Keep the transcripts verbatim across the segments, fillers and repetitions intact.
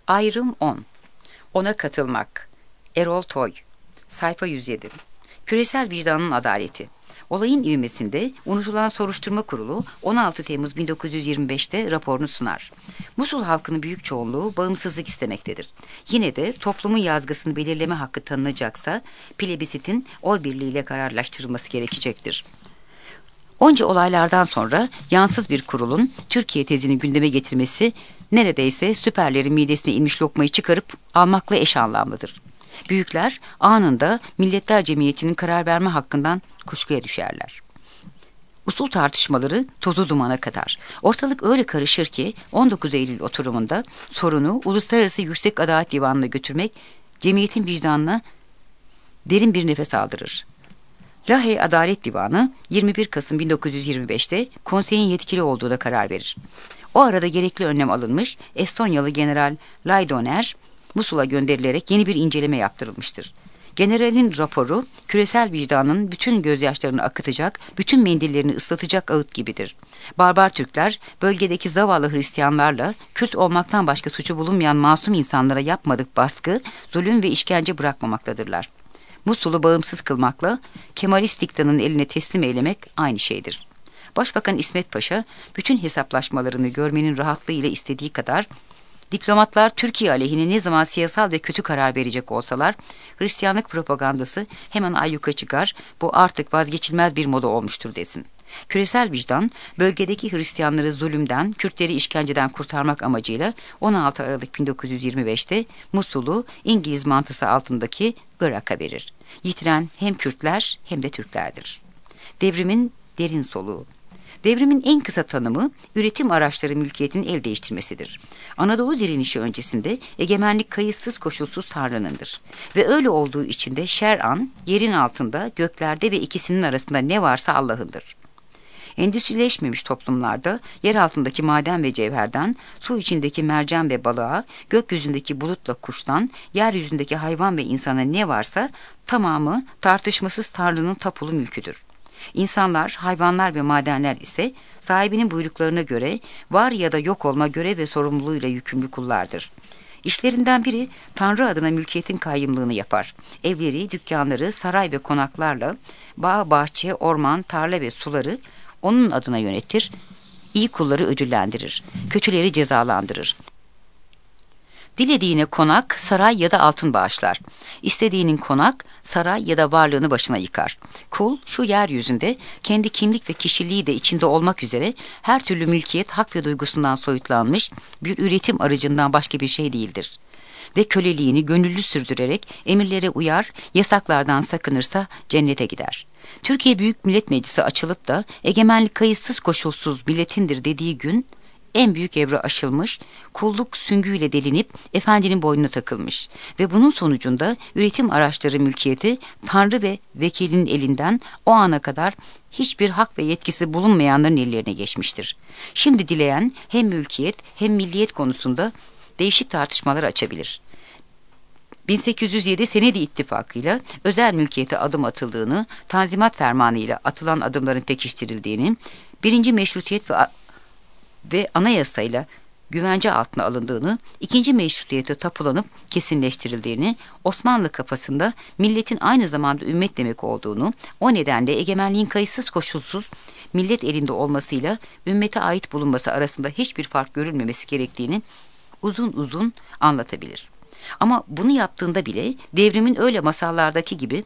Ayrım on. Ona katılmak. Erol Toy. Sayfa yüz yedi. Küresel vicdanın adaleti. Olayın ivmesinde unutulan soruşturma kurulu on altı Temmuz bin dokuz yüz yirmi beş'te raporunu sunar. Musul halkının büyük çoğunluğu bağımsızlık istemektedir. Yine de toplumun yazgısını belirleme hakkı tanınacaksa plebisitin oy birliğiyle kararlaştırılması gerekecektir. Onca olaylardan sonra yansız bir kurulun Türkiye tezini gündeme getirmesi neredeyse süperlerin midesine inmiş lokmayı çıkarıp almakla eş anlamlıdır. Büyükler anında Milletler Cemiyeti'nin karar verme hakkından kuşkuya düşerler. Usul tartışmaları tozu dumana kadar. Ortalık öyle karışır ki on dokuz Eylül oturumunda sorunu Uluslararası Yüksek Adalet Divanı'na götürmek cemiyetin vicdanına derin bir nefes aldırır. Lahey Adalet Divanı yirmi bir Kasım bin dokuz yüz yirmi beş'te konseyin yetkili olduğuna karar verir. O arada gerekli önlem alınmış, Estonyalı General Laidoner Musul'a gönderilerek yeni bir inceleme yaptırılmıştır. Generalin raporu küresel vicdanın bütün gözyaşlarını akıtacak, bütün mendillerini ıslatacak ağıt gibidir. Barbar Türkler bölgedeki zavallı Hristiyanlarla Kürt olmaktan başka suçu bulunmayan masum insanlara yapmadık baskı, zulüm ve işkence bırakmamaktadırlar. Musul'u bağımsız kılmakla Kemalist diktanın eline teslim eylemek aynı şeydir. Başbakan İsmet Paşa bütün hesaplaşmalarını görmenin rahatlığıyla istediği kadar diplomatlar Türkiye aleyhine ne zaman siyasal ve kötü karar verecek olsalar Hristiyanlık propagandası hemen ayyuka çıkar, bu artık vazgeçilmez bir moda olmuştur desin. Küresel vicdan bölgedeki Hristiyanları zulümden, Kürtleri işkenceden kurtarmak amacıyla on altı Aralık bin dokuz yüz yirmi beş'te Musul'u İngiliz mantısı altındaki Irak'a verir. Yitiren hem Kürtler hem de Türklerdir. Devrimin derin soluğu. Devrimin en kısa tanımı üretim araçları mülkiyetinin el değiştirmesidir. Anadolu direnişi öncesinde egemenlik kayıtsız koşulsuz Tanrı'nındır. Ve öyle olduğu için de şer'an, yerin altında, göklerde ve ikisinin arasında ne varsa Allah'ındır. Endüstrileşmemiş toplumlarda yer altındaki maden ve cevherden, su içindeki mercan ve balığa, gökyüzündeki bulutla kuştan, yeryüzündeki hayvan ve insana ne varsa tamamı tartışmasız Tanrı'nın tapulu mülküdür. İnsanlar, hayvanlar ve madenler ise sahibinin buyruklarına göre var ya da yok olma görev ve sorumluluğuyla yükümlü kullardır. İşlerinden biri Tanrı adına mülkiyetin kayyımlığını yapar. Evleri, dükkanları, saray ve konaklarla bağ, bahçe, orman, tarla ve suları onun adına yönetir, iyi kulları ödüllendirir, kötüleri cezalandırır. Dilediğine konak, saray ya da altın bağışlar. İstediğinin konak, saray ya da varlığını başına yıkar. Kul şu yeryüzünde kendi kimlik ve kişiliği de içinde olmak üzere her türlü mülkiyet, hak ve duygusundan soyutlanmış bir üretim aracından başka bir şey değildir. Ve köleliğini gönüllü sürdürerek emirlere uyar, yasaklardan sakınırsa cennete gider. Türkiye Büyük Millet Meclisi açılıp da egemenlik kayıtsız koşulsuz milletindir dediği gün en büyük evre aşılmış, kulluk süngüyle delinip efendinin boynuna takılmış ve bunun sonucunda üretim araçları mülkiyeti Tanrı ve vekilinin elinden o ana kadar hiçbir hak ve yetkisi bulunmayanların ellerine geçmiştir. Şimdi dileyen hem mülkiyet hem milliyet konusunda değişik tartışmalar açabilir. bin sekiz yüz yedi Senedi İttifakı'yla özel mülkiyete adım atıldığını, Tanzimat Fermanı ile atılan adımların pekiştirildiğini, birinci meşrutiyet ve ve anayasayla güvence altına alındığını, ikinci meşrutiyete tapulanıp kesinleştirildiğini, Osmanlı kafasında milletin aynı zamanda ümmet demek olduğunu, o nedenle egemenliğin kayıtsız koşulsuz millet elinde olmasıyla ümmete ait bulunması arasında hiçbir fark görülmemesi gerektiğini uzun uzun anlatabilir. Ama bunu yaptığında bile devrimin öyle masallardaki gibi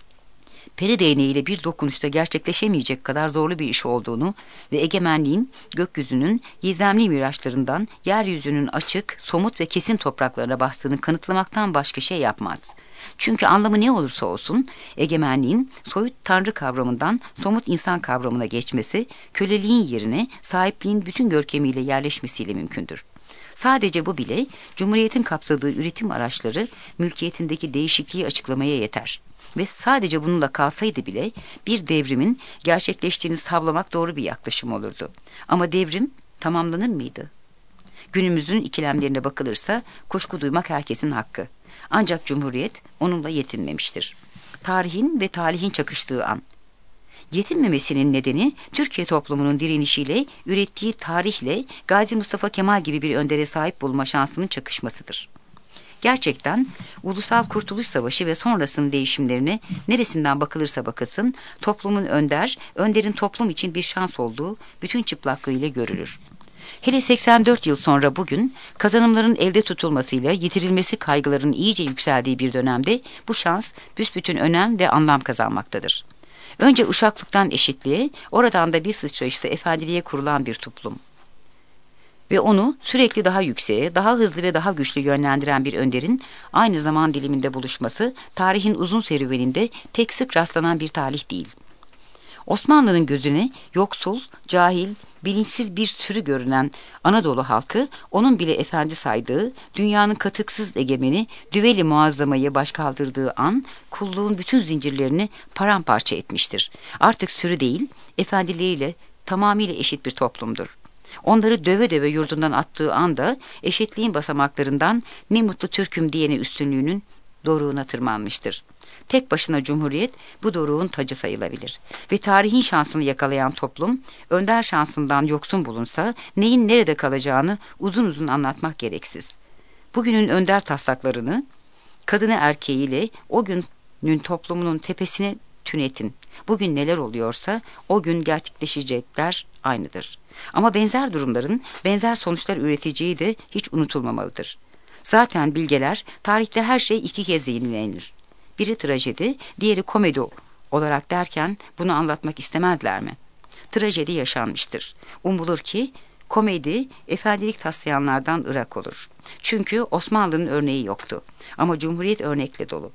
peri değneğiyle bir dokunuşta gerçekleşemeyecek kadar zorlu bir iş olduğunu ve egemenliğin gökyüzünün gizemli miraçlarından yeryüzünün açık, somut ve kesin topraklarına bastığını kanıtlamaktan başka şey yapmaz. Çünkü anlamı ne olursa olsun egemenliğin soyut tanrı kavramından somut insan kavramına geçmesi, köleliğin yerine sahipliğin bütün görkemiyle yerleşmesiyle mümkündür. Sadece bu bile Cumhuriyet'in kapsadığı üretim araçları mülkiyetindeki değişikliği açıklamaya yeter. Ve sadece bununla kalsaydı bile bir devrimin gerçekleştiğini savlamak doğru bir yaklaşım olurdu. Ama devrim tamamlanır mıydı? Günümüzün ikilemlerine bakılırsa kuşku duymak herkesin hakkı. Ancak Cumhuriyet onunla yetinmemiştir. Tarihin ve talihin çakıştığı an. Yetinmemesinin nedeni Türkiye toplumunun direnişiyle, ürettiği tarihle Gazi Mustafa Kemal gibi bir öndere sahip bulma şansının çakışmasıdır. Gerçekten Ulusal Kurtuluş Savaşı ve sonrasının değişimlerine neresinden bakılırsa bakılsın, toplumun önder, önderin toplum için bir şans olduğu bütün çıplaklığıyla görülür. Hele seksen dört yıl sonra bugün, kazanımların elde tutulmasıyla yitirilmesi kaygıların iyice yükseldiği bir dönemde bu şans büsbütün önem ve anlam kazanmaktadır. Önce uşaklıktan eşitliğe, oradan da bir sıçrayışta efendiliğe kurulan bir toplum. Ve onu sürekli daha yükseğe, daha hızlı ve daha güçlü yönlendiren bir önderin aynı zaman diliminde buluşması, tarihin uzun serüveninde pek sık rastlanan bir talih değil. Osmanlı'nın gözüne yoksul, cahil, bilinçsiz bir sürü görünen Anadolu halkı, onun bile efendi saydığı, dünyanın katıksız egemeni, düveli muazzamayı başkaldırdığı an, kulluğun bütün zincirlerini paramparça etmiştir. Artık sürü değil, efendileriyle tamamıyla eşit bir toplumdur. Onları döve döve yurdundan attığı anda, eşitliğin basamaklarından ne mutlu Türk'üm diyene üstünlüğünün doruğuna tırmanmıştır. Tek başına Cumhuriyet bu doruğun tacı sayılabilir. Ve tarihin şansını yakalayan toplum, önder şansından yoksun bulunsa neyin nerede kalacağını uzun uzun anlatmak gereksiz. Bugünün önder taslaklarını, kadını erkeğiyle o günün toplumunun tepesine tünetin. Bugün neler oluyorsa o gün gerçekleşecekler aynıdır. Ama benzer durumların benzer sonuçlar üreteceği de hiç unutulmamalıdır. Zaten bilgeler, tarihte her şey iki kez yenilenir. Biri trajedi, diğeri komedi olarak derken bunu anlatmak istemezler mi? Trajedi yaşanmıştır. Umulur ki komedi efendilik taslayanlardan ırak olur. Çünkü Osmanlı'nın örneği yoktu. Ama Cumhuriyet örnekle dolu.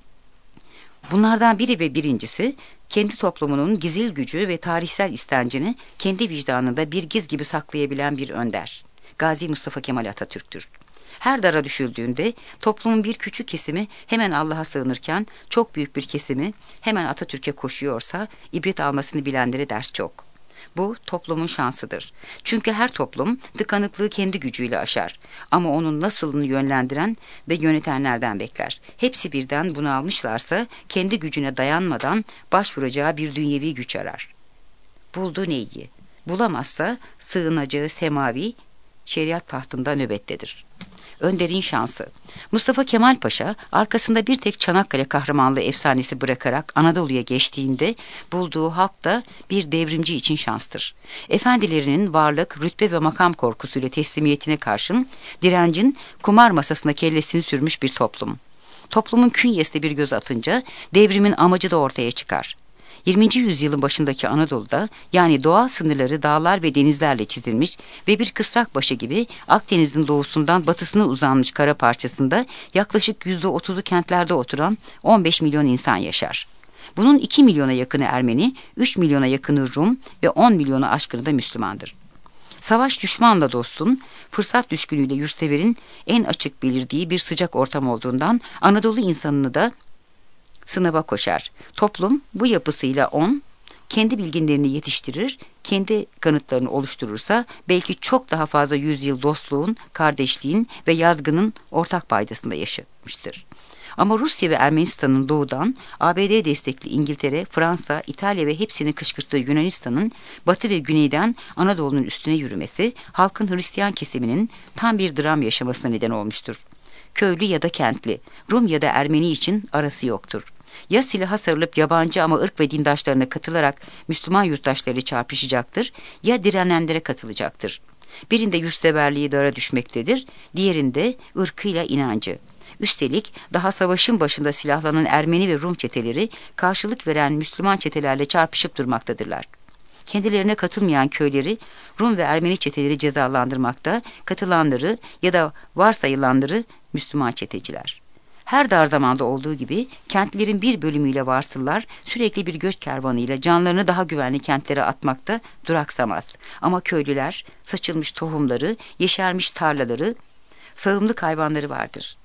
Bunlardan biri ve birincisi, kendi toplumunun gizil gücü ve tarihsel istencini kendi vicdanında bir giz gibi saklayabilen bir önder. Gazi Mustafa Kemal Atatürk'tür. Her dara düşüldüğünde toplumun bir küçük kesimi hemen Allah'a sığınırken çok büyük bir kesimi hemen Atatürk'e koşuyorsa ibret almasını bilenlere ders çok. Bu toplumun şansıdır. Çünkü her toplum tıkanıklığı kendi gücüyle aşar. Ama onun nasılını yönlendiren ve yönetenlerden bekler. Hepsi birden bunu almışlarsa kendi gücüne dayanmadan başvuracağı bir dünyevi güç arar. Buldu neyi? Bulamazsa sığınacağı semavi şeriat tahtında nöbettedir. Önderin şansı. Mustafa Kemal Paşa arkasında bir tek Çanakkale kahramanlığı efsanesi bırakarak Anadolu'ya geçtiğinde bulduğu halk da bir devrimci için şanstır. Efendilerinin varlık, rütbe ve makam korkusuyla teslimiyetine karşın direncin kumar masasına kellesini sürmüş bir toplum. Toplumun künyesine bir göz atınca devrimin amacı da ortaya çıkar. yirminci yüzyılın başındaki Anadolu'da, yani doğal sınırları dağlar ve denizlerle çizilmiş ve bir kısrak başı gibi Akdeniz'in doğusundan batısına uzanmış kara parçasında yaklaşık yüzde otuzu kentlerde oturan on beş milyon insan yaşar. Bunun iki milyona yakını Ermeni, üç milyona yakını Rum ve on milyona aşkını da Müslümandır. Savaş düşmanla dostun, fırsat düşkünüyle yurtseverin en açık belirdiği bir sıcak ortam olduğundan Anadolu insanını da sınava koşar. Toplum bu yapısıyla on, kendi bilginlerini yetiştirir, kendi kanıtlarını oluşturursa belki çok daha fazla yüzyıl dostluğun, kardeşliğin ve yazgının ortak paydasında yaşamıştır. Ama Rusya ve Ermenistan'ın doğudan, A B D destekli İngiltere, Fransa, İtalya ve hepsini kışkırttığı Yunanistan'ın batı ve güneyden Anadolu'nun üstüne yürümesi, halkın Hristiyan kesiminin tam bir dram yaşamasına neden olmuştur. Köylü ya da kentli, Rum ya da Ermeni için arası yoktur. Ya silaha sarılıp yabancı ama ırk ve dindaşlarına katılarak Müslüman yurttaşları çarpışacaktır, ya direnenlere katılacaktır. Birinde yurtseverliği dara düşmektedir, diğerinde ırkıyla inancı. Üstelik daha savaşın başında silahlanan Ermeni ve Rum çeteleri karşılık veren Müslüman çetelerle çarpışıp durmaktadırlar. Kendilerine katılmayan köyleri Rum ve Ermeni çeteleri cezalandırmakta, katılanları ya da varsayılanları Müslüman çeteciler. Her dar zamanda olduğu gibi kentlerin bir bölümüyle varsıllar sürekli bir göç kervanıyla canlarını daha güvenli kentlere atmakta duraksamaz. Ama köylüler saçılmış tohumları, yeşermiş tarlaları, sağımlık hayvanları vardır.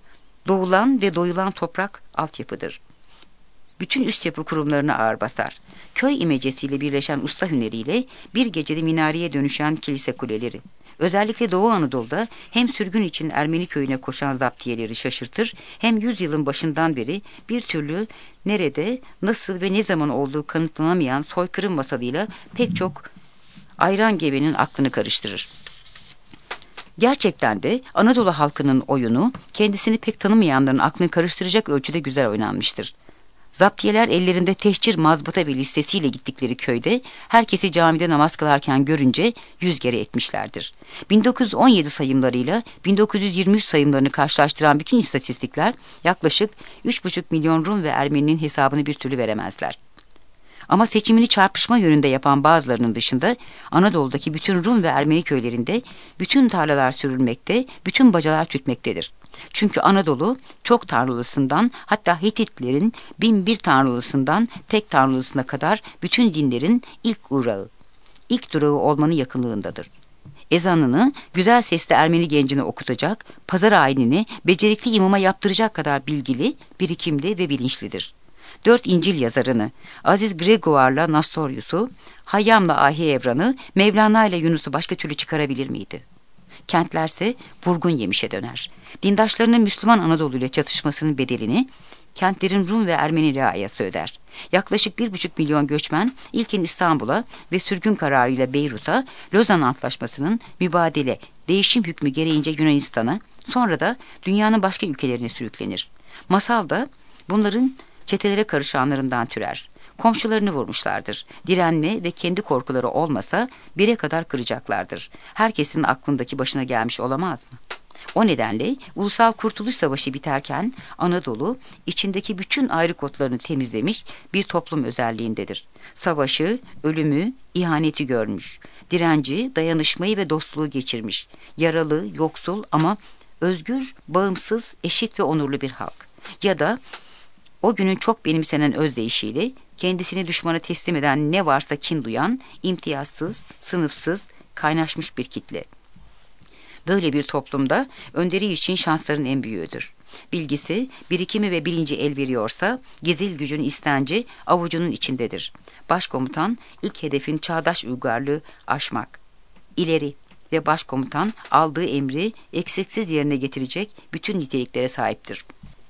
Doğulan ve doyulan toprak altyapıdır. Bütün üst yapı kurumlarına ağır basar. Köy imecesiyle birleşen usta hüneriyle bir gecede minareye dönüşen kilise kuleleri. Özellikle Doğu Anadolu'da hem sürgün için Ermeni köyüne koşan zaptiyeleri şaşırtır, hem yüzyılın başından beri bir türlü nerede, nasıl ve ne zaman olduğu kanıtlanamayan soykırım masalıyla pek çok ayran gebenin aklını karıştırır. Gerçekten de Anadolu halkının oyunu kendisini pek tanımayanların aklını karıştıracak ölçüde güzel oynanmıştır. Zaptiyeler ellerinde tehcir, mazbata ve listesiyle gittikleri köyde herkesi camide namaz kılarken görünce yüz kere etmişlerdir. bin dokuz yüz on yedi sayımlarıyla bin dokuz yüz yirmi üç sayımlarını karşılaştıran bütün istatistikler yaklaşık üç buçuk milyon Rum ve Ermeninin hesabını bir türlü veremezler. Ama seçimini çarpışma yönünde yapan bazılarının dışında Anadolu'daki bütün Rum ve Ermeni köylerinde bütün tarlalar sürülmekte, bütün bacalar tütmektedir. Çünkü Anadolu çok tanrılısından, hatta Hititlerin bin bir tanrılısından tek tanrılısına kadar bütün dinlerin ilk uğrağı, ilk durağı olmanın yakınlığındadır. Ezanını güzel sesli Ermeni gencine okutacak, pazar ayinini becerikli imama yaptıracak kadar bilgili, birikimli ve bilinçlidir. Dört İncil yazarını, Aziz Gregoire'la Nastorius'u, Hayyam'la Ahi Evran'ı, Mevlana'yla Yunus'u başka türlü çıkarabilir miydi? Kentlerse vurgun yemişe döner. Dindaşlarının Müslüman Anadolu ile çatışmasının bedelini kentlerin Rum ve Ermeni riayası öder. Yaklaşık bir buçuk milyon göçmen ilkin İstanbul'a ve sürgün kararıyla Beyrut'a, Lozan Antlaşması'nın mübadele, değişim hükmü gereğince Yunanistan'a, sonra da dünyanın başka ülkelerine sürüklenir. Masalda bunların çetelere karışanlarından türer. Komşularını vurmuşlardır. Direnme ve kendi korkuları olmasa bire kadar kıracaklardır. Herkesin aklındaki başına gelmiş olamaz mı? O nedenle Ulusal Kurtuluş Savaşı biterken Anadolu içindeki bütün ayrıkotlarını temizlemiş bir toplum özelliğindedir. Savaşı, ölümü, ihaneti görmüş. Direnci, dayanışmayı ve dostluğu geçirmiş. Yaralı, yoksul ama özgür, bağımsız, eşit ve onurlu bir halk. Ya da o günün çok benimsenen özdeyişiyle kendisini düşmana teslim eden ne varsa kin duyan, imtiyazsız, sınıfsız, kaynaşmış bir kitle. Böyle bir toplumda önderi için şansların en büyüğüdür. Bilgisi, birikimi ve bilinci el veriyorsa, gizil gücün istenci avucunun içindedir. Başkomutan ilk hedefin çağdaş uygarlığı aşmak. İleri ve başkomutan aldığı emri eksiksiz yerine getirecek bütün niteliklere sahiptir.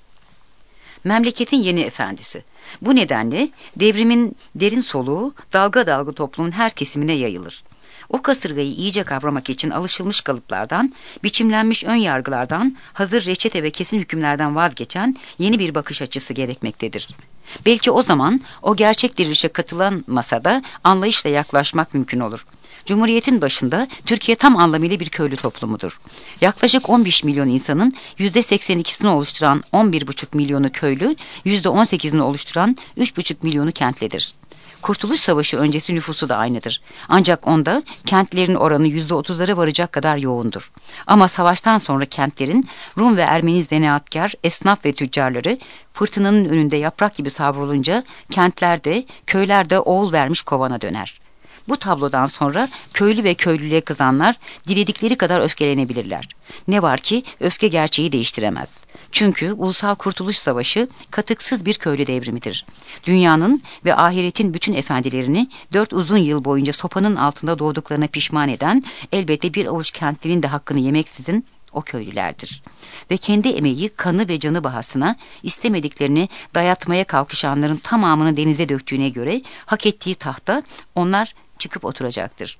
Memleketin yeni efendisi. Bu nedenle devrimin derin soluğu dalga dalga toplumun her kesimine yayılır. O kasırgayı iyice kavramak için alışılmış kalıplardan, biçimlenmiş ön yargılardan, hazır reçete ve kesin hükümlerden vazgeçen yeni bir bakış açısı gerekmektedir. Belki o zaman o gerçek dirilişe katılan masada anlayışla yaklaşmak mümkün olur. Cumhuriyetin başında Türkiye tam anlamıyla bir köylü toplumudur. Yaklaşık on beş milyon insanın yüzde seksen ikisini oluşturan on bir buçuk milyonu köylü, yüzde on sekizini oluşturan üç buçuk milyonu kentlidir. Kurtuluş Savaşı öncesi nüfusu da aynıdır. Ancak onda kentlerin oranı yüzde otuzlara varacak kadar yoğundur. Ama savaştan sonra kentlerin Rum ve Ermeni zanaatkar, esnaf ve tüccarları fırtınanın önünde yaprak gibi savrulunca kentlerde, köylerde oğul vermiş kovana döner. Bu tablodan sonra köylü ve köylülüğe kızanlar diledikleri kadar öfkelenebilirler. Ne var ki öfke gerçeği değiştiremez. Çünkü Ulusal Kurtuluş Savaşı katıksız bir köylü devrimidir. Dünyanın ve ahiretin bütün efendilerini dört uzun yıl boyunca sopanın altında doğduklarına pişman eden elbette bir avuç kentlinin de hakkını yemeksizin o köylülerdir. Ve kendi emeği, kanı ve canı bahasına istemediklerini dayatmaya kalkışanların tamamını denize döktüğüne göre hak ettiği tahta onlar çıkıp oturacaktır.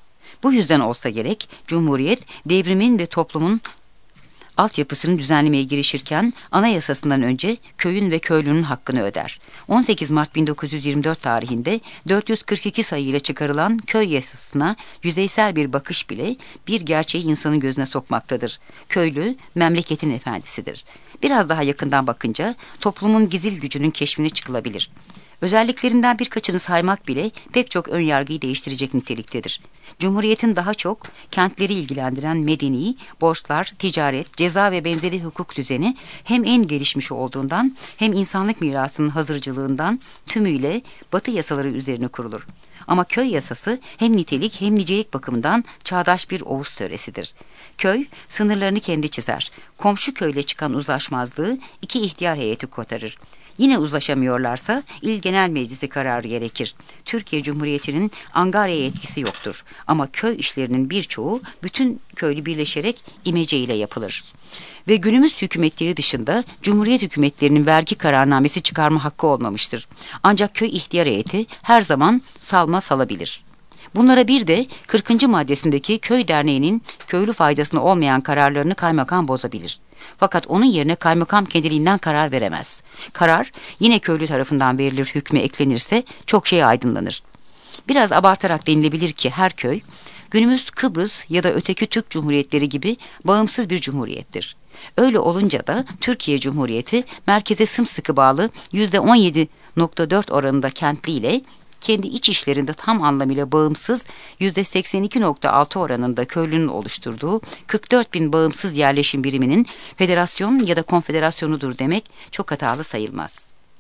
Bu yüzden olsa gerek Cumhuriyet devrimin ve toplumun altyapısını düzenlemeye girişirken anayasasından önce köyün ve köylünün hakkını öder. on sekiz Mart bin dokuz yüz yirmi dört tarihinde dört yüz kırk iki sayıyla çıkarılan köy yasasına yüzeysel bir bakış bile bir gerçeği insanın gözüne sokmaktadır. Köylü memleketin efendisidir. Biraz daha yakından bakınca toplumun gizil gücünün keşfine çıkılabilir. Özelliklerinden birkaçını saymak bile pek çok önyargıyı değiştirecek niteliktedir. Cumhuriyetin daha çok kentleri ilgilendiren medeni, borçlar, ticaret, ceza ve benzeri hukuk düzeni hem en gelişmiş olduğundan hem insanlık mirasının hazırcılığından tümüyle Batı yasaları üzerine kurulur. Ama köy yasası hem nitelik hem nicelik bakımından çağdaş bir Oğuz töresidir. Köy sınırlarını kendi çizer. Komşu köyle çıkan uzlaşmazlığı iki ihtiyar heyeti kotarır. Yine uzlaşamıyorlarsa İl Genel Meclisi kararı gerekir. Türkiye Cumhuriyeti'nin Angarya'ya etkisi yoktur. Ama köy işlerinin birçoğu bütün köylü birleşerek imece ile yapılır. Ve günümüz hükümetleri dışında Cumhuriyet hükümetlerinin vergi kararnamesi çıkarma hakkı olmamıştır. Ancak köy ihtiyar heyeti her zaman salma salabilir. Bunlara bir de kırkıncı maddesindeki köy derneğinin köylü faydasına olmayan kararlarını kaymakam bozabilir. Fakat onun yerine kaymakam kendiliğinden karar veremez. Karar yine köylü tarafından verilir, hükmü eklenirse çok şey aydınlanır. Biraz abartarak denilebilir ki her köy, günümüz Kıbrıs ya da öteki Türk Cumhuriyetleri gibi bağımsız bir cumhuriyettir. Öyle olunca da Türkiye Cumhuriyeti merkeze sımsıkı bağlı yüzde on yedi nokta dört oranında kentli ile kendi iç işlerinde tam anlamıyla bağımsız yüzde seksen iki nokta altı oranında köylünün oluşturduğu kırk dört bin bağımsız yerleşim biriminin federasyon ya da konfederasyonudur demek çok hatalı sayılmaz.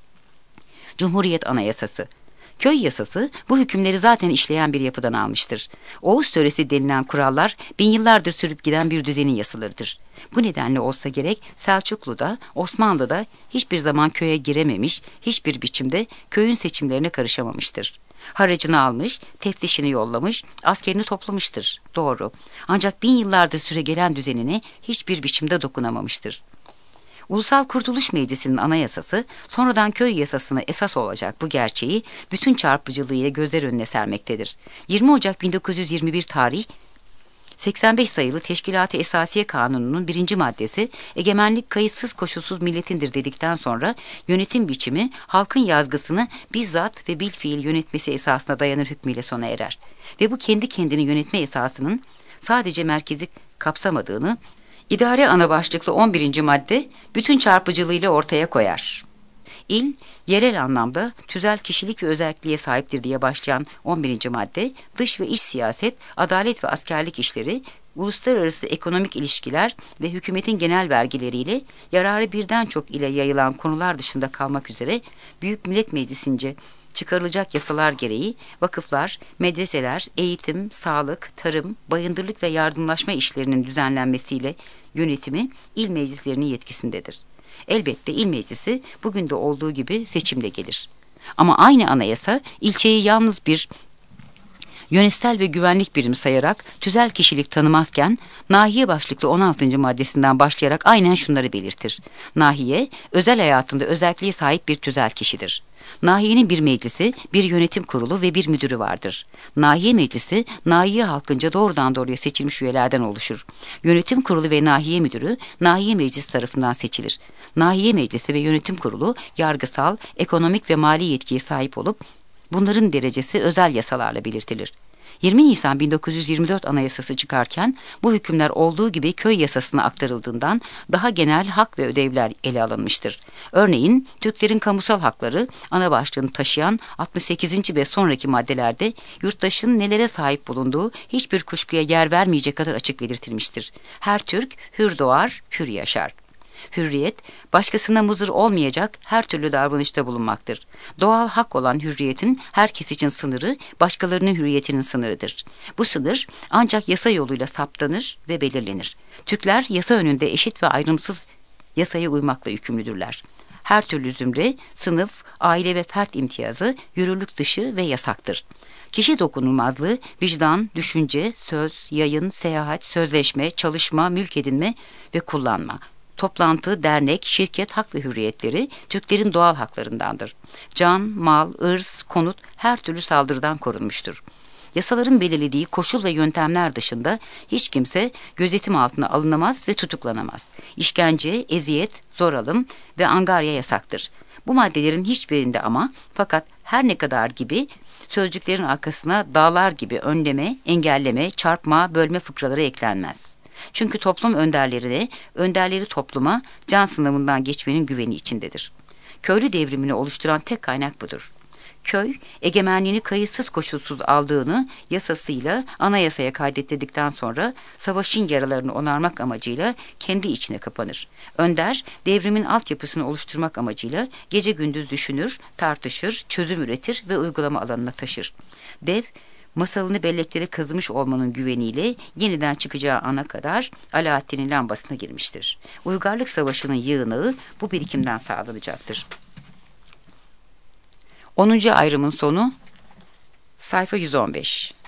Cumhuriyet Anayasası. Köy yasası bu hükümleri zaten işleyen bir yapıdan almıştır. Oğuz töresi denilen kurallar bin yıllardır sürüp giden bir düzenin yasalarıdır. Bu nedenle olsa gerek Selçuklu'da, Osmanlı'da hiçbir zaman köye girememiş, hiçbir biçimde köyün seçimlerine karışamamıştır. Haracını almış, teftişini yollamış, askerini toplamıştır. Doğru. Ancak bin yıllardır süre gelen düzenine hiçbir biçimde dokunamamıştır. Ulusal Kurtuluş Meclisi'nin anayasası sonradan köy yasasına esas olacak bu gerçeği bütün çarpıcılığıyla gözler önüne sermektedir. yirmi Ocak bin dokuz yüz yirmi bir tarih seksen beş sayılı Teşkilat-ı Esasiye Kanunu'nun birinci maddesi egemenlik kayıtsız koşulsuz milletindir dedikten sonra yönetim biçimi halkın yazgısını bizzat ve bilfiil yönetmesi esasına dayanır hükmüyle sona erer. Ve bu kendi kendini yönetme esasının sadece merkezi kapsamadığını İdare ana başlıklı on birinci madde bütün çarpıcılığıyla ortaya koyar. İl, yerel anlamda tüzel kişilik ve özelliğe sahiptir diye başlayan on birinci madde, dış ve iç siyaset, adalet ve askerlik işleri, uluslararası ekonomik ilişkiler ve hükümetin genel vergileriyle yararı birden çok ile yayılan konular dışında kalmak üzere Büyük Millet Meclisi'nce çıkarılacak yasalar gereği vakıflar, medreseler, eğitim, sağlık, tarım, bayındırlık ve yardımlaşma işlerinin düzenlenmesiyle yönetimi il meclislerinin yetkisindedir. Elbette il meclisi bugün de olduğu gibi seçimle gelir. Ama aynı anayasa ilçeyi yalnız bir yönetsel ve güvenlik birimi sayarak tüzel kişilik tanımazken nahiye başlıklı on altıncı maddesinden başlayarak aynen şunları belirtir. Nahiye, özel hayatında özelliğe sahip bir tüzel kişidir. Nahiyenin bir meclisi, bir yönetim kurulu ve bir müdürü vardır. Nahiye meclisi, nahiye halkınca doğrudan doğruya seçilmiş üyelerden oluşur. Yönetim kurulu ve nahiye müdürü, nahiye meclisi tarafından seçilir. Nahiye meclisi ve yönetim kurulu, yargısal, ekonomik ve mali yetkiye sahip olup, bunların derecesi özel yasalarla belirtilir. yirmi Nisan bin dokuz yüz yirmi dört Anayasası çıkarken bu hükümler olduğu gibi köy yasasına aktarıldığından daha genel hak ve ödevler ele alınmıştır. Örneğin Türklerin kamusal hakları ana başlığını taşıyan altmış sekizinci ve sonraki maddelerde yurttaşın nelere sahip bulunduğu hiçbir kuşkuya yer vermeyecek kadar açık belirtilmiştir. Her Türk hür doğar, hür yaşar. Hürriyet, başkasına muzur olmayacak her türlü davranışta bulunmaktır. Doğal hak olan hürriyetin herkes için sınırı, başkalarının hürriyetinin sınırıdır. Bu sınır ancak yasa yoluyla saptanır ve belirlenir. Türkler yasa önünde eşit ve ayrımsız yasaya uymakla yükümlüdürler. Her türlü zümre, sınıf, aile ve fert imtiyazı yürürlük dışı ve yasaktır. Kişi dokunulmazlığı, vicdan, düşünce, söz, yayın, seyahat, sözleşme, çalışma, mülk edinme ve kullanma, toplantı, dernek, şirket hak ve hürriyetleri Türklerin doğal haklarındandır. Can, mal, ırz, konut her türlü saldırıdan korunmuştur. Yasaların belirlediği koşul ve yöntemler dışında hiç kimse gözetim altına alınamaz ve tutuklanamaz. İşkence, eziyet, zor alım ve angarya yasaktır. Bu maddelerin hiçbirinde ama fakat her ne kadar gibi sözcüklerin arkasına dağlar gibi önleme, engelleme, çarpma, bölme fıkraları eklenmez. Çünkü toplum önderlerine, önderleri topluma can sınavından geçmenin güveni içindedir. Köylü devrimini oluşturan tek kaynak budur. Köy, egemenliğini kayıtsız koşulsuz aldığını yasasıyla anayasaya kaydettirdikten sonra savaşın yaralarını onarmak amacıyla kendi içine kapanır. Önder, devrimin altyapısını oluşturmak amacıyla gece gündüz düşünür, tartışır, çözüm üretir ve uygulama alanına taşır. Dev, masalını belleklere kazımış olmanın güveniyle yeniden çıkacağı ana kadar Alaaddin'in lambasına girmiştir. Uygarlık Savaşı'nın yığınağı bu birikimden sağlanacaktır. onuncu ayrımın sonu sayfa yüz on beş.